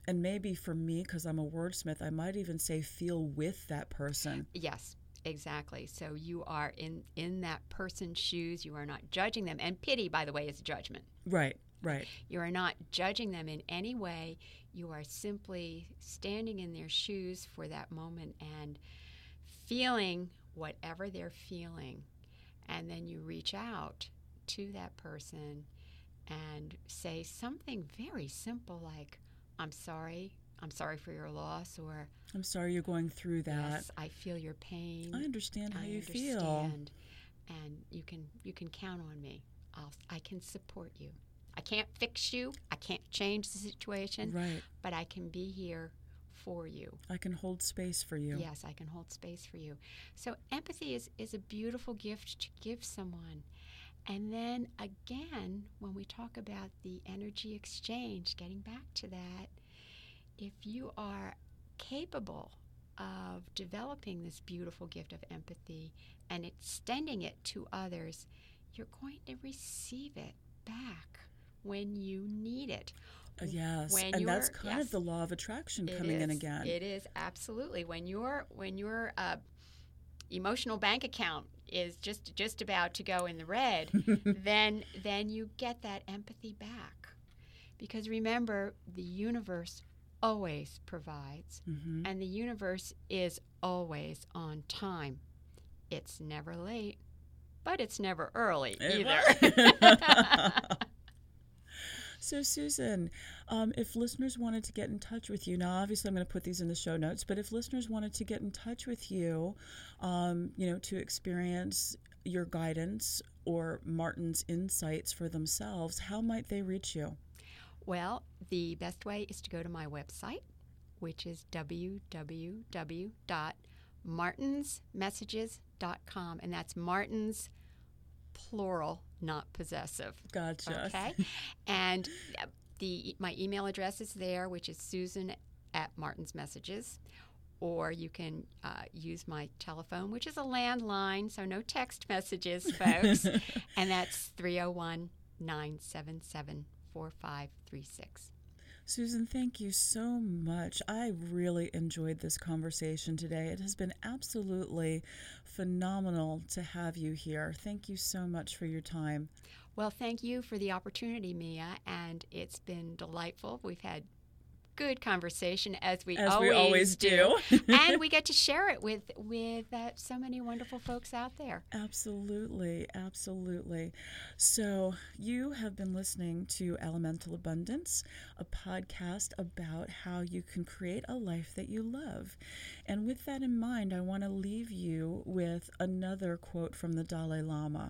and maybe for me, because I'm a wordsmith, I might even say feel with that person. Yes, exactly. So you are in, in that person's shoes. You are not judging them. And pity, by the way, is judgment. Right, right. You are not judging them in any way. You are simply standing in their shoes for that moment and feeling whatever they're feeling. And then you reach out to that person and say something very simple like, I'm sorry, I'm sorry for your loss, or I'm sorry you're going through that. yes, I feel your pain. I understand how I you understand, feel. and you can you can count on me. I'll, I can support you. I can't fix you. I can't change the situation, Right. but I can be here for you. I can hold space for you. Yes, I can hold space for you. So empathy is, is a beautiful gift to give someone. And then again, when we talk about the energy exchange, getting back to that, if you are capable of developing this beautiful gift of empathy and extending it to others, you're going to receive it back when you need it. Uh, yes, When and that's you're- kind yes. of the law of attraction It coming in is. again. It is, absolutely. When your when your uh, emotional bank account is just just about to go in the red, then then you get that empathy back. Because remember, the universe always provides, hmm and the universe is always on time. It's never late, but it's never early either. So, Susan, um, if listeners wanted to get in touch with you, now obviously I'm going to put these in the show notes, but if listeners wanted to get in touch with you, um, you know, to experience your guidance or Martin's insights for themselves, how might they reach you? Well, the best way is to go to my website, which is w w w dot martins messages dot com, and that's Martins plural, not possessive. Gotcha. Okay, and the my email address is there, which is Susan at Martins Messages, or you can uh, use my telephone, which is a landline, so no text messages, folks, and that's three oh one, nine seven seven, four five three six. Susan, thank you so much. I really enjoyed this conversation today. It has been absolutely phenomenal to have you here. Thank you so much for your time. Well, thank you for the opportunity, Mia, and it's been delightful. We've had good conversation, as we As always, we always do. And we get to share it with, with uh, so many wonderful folks out there. Absolutely, absolutely. So, you have been listening to Elemental Abundance, a podcast about how you can create a life that you love. And with that in mind, I want to leave you with another quote from the Dalai Lama.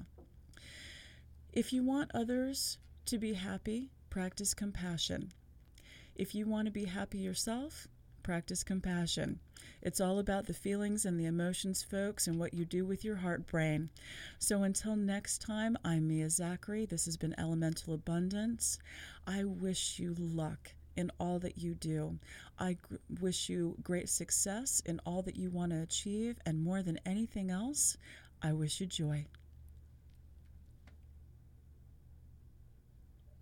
If you want others to be happy, practice compassion. If you want to be happy yourself, practice compassion. It's all about the feelings and the emotions, folks, and what you do with your heart brain. So until next time, I'm Mia Zachary. This has been Elemental Abundance. I wish you luck in all that you do. I g- wish you great success in all that you want to achieve, and more than anything else, I wish you joy.